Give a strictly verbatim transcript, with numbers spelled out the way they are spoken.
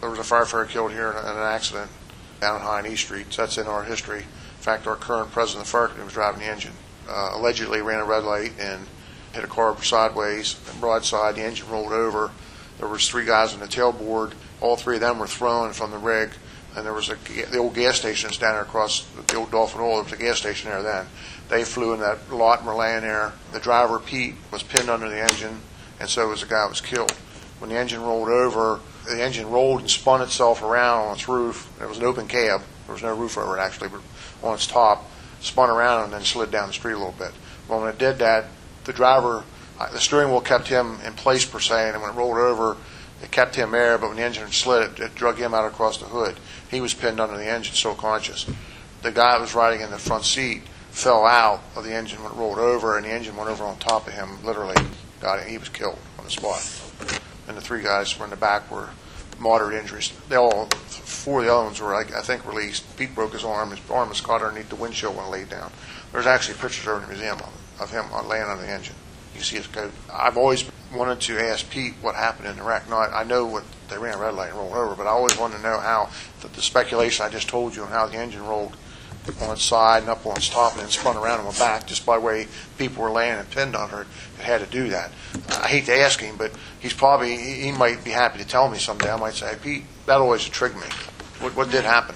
there was a firefighter killed here in an accident down High and East Street. So that's in our history. In fact, our current president of the fire company was driving the engine. Uh, allegedly ran a red light and hit a car sideways, broadside. The engine rolled over. There was three guys on the tailboard. All three of them were thrown from the rig. And there was a, the old gas station that's down there across the old Dolphin Oil. There was a gas station there then. They flew in that lot and were laying there. The driver, Pete, was pinned under the engine, and so was the guy who was killed. When the engine rolled over, the engine rolled and spun itself around on its roof. It was an open cab. There was no roof over it, actually, but on its top, spun around and then slid down the street a little bit. Well, when it did that, the driver, the steering wheel kept him in place, per se, and when it rolled over, it kept him there, but when the engine slid, it, it drug him out across the hood. He was pinned under the engine, still conscious. The guy that was riding in the front seat fell out of the engine when it rolled over, and the engine went over on top of him, literally got him. He was killed on the spot. And the three guys were in the back were moderate injuries. They all, four of the other ones were, I, I think, released. Pete broke his arm. His arm was caught underneath the windshield when it laid down. There's actually pictures over in the museum of, of him laying under the engine. You can see his coat. I've always wanted to ask Pete what happened in the wreck. Now, I, I know what they ran a red light and rolled over, but I always wanted to know how the, the speculation I just told you on how the engine rolled on its side and up on its top and then spun around and went back just by the way people were laying and pinned on her. It had to do that. I hate to ask him, but he's probably, he, he might be happy to tell me someday. I might say, hey, Pete, that always intrigued me. What, what did happen?